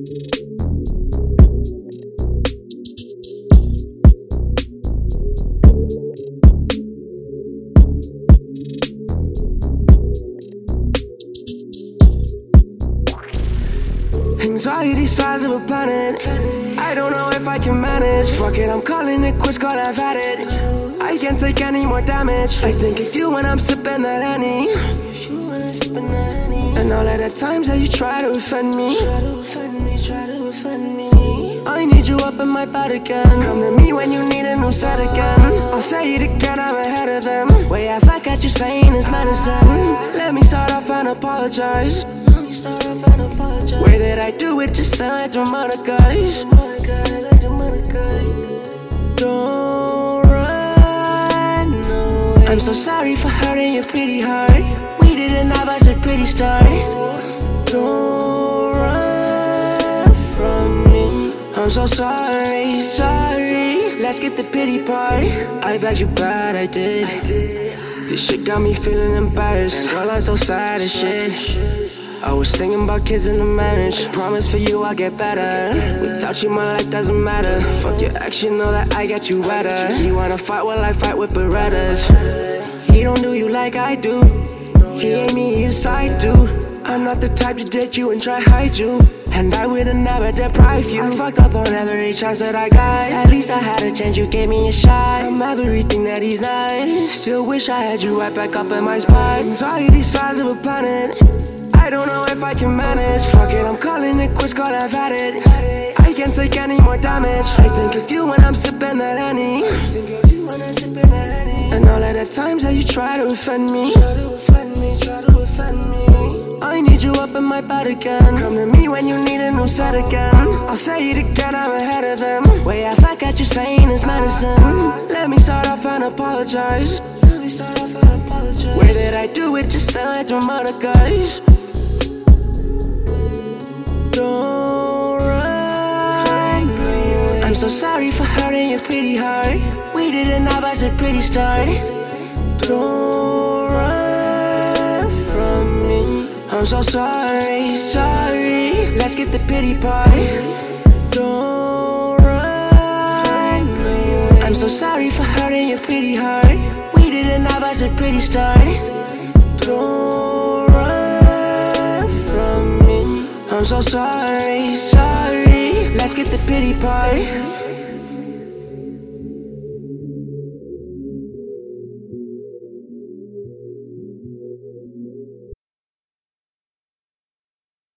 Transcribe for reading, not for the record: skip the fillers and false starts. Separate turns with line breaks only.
Anxiety size of a planet. I don't know if I can manage. Fuck it, I'm calling it quits, God, I've had it. I can't take any more damage. I think of you when I'm sipping that Henny. And all of the times that you try to offend me. I need you up in my bed again. Come to me when you need a new set again. I'll say it again, I'm ahead of them. Way I fuck at you saying is medicine. Let me start off and apologize. Way that I do it just sound like Dramatica. Don't run away. I'm so sorry for hurting your pretty heart. We didn't have us a pretty start. Don't run from me. I'm so sorry, sorry. Let's get the pity part. I begged you bad, I did. This shit got me feeling embarrassed. Girl, I'm so sad as shit. I was thinking about kids in the marriage. Promise for you I'll get better. Without you my life doesn't matter. Fuck your ex, you know that I got you better. You wanna fight, well I fight with Berettas. He don't do you like I do. He ain't me, he's a side dude. I'm not the type to date you and try hide you. And I would've never deprive you. I fucked up on every chance that I got. At least I had a chance, you gave me a shot. I'm everything that he's not. Still wish I had you right back up in my spot. Anxiety size of a planet. I don't know if I can manage. Fuck it, I'm calling it quits, God, I've had it. I can't take any more damage. I think of you when I'm sipping that Henny. And all of the times that you try to offend me. I need you up in my bed again. Come to me when you need a new set again. I'll say it again, I'm ahead of them. Way I fuck at you saying is medicine. Let me start off and apologize. Way that I do it just sound like Dramatica. Don't run. I'm so sorry for hurting your pretty heart. We didn't have us a pretty start. Don't run from me. I'm so sorry, sorry. Let's get the pity part. Don't run. I'm so sorry for hurting your pretty heart. We didn't have us a pretty start. Don't run from me. I'm so sorry, sorry. Let's get the pity part.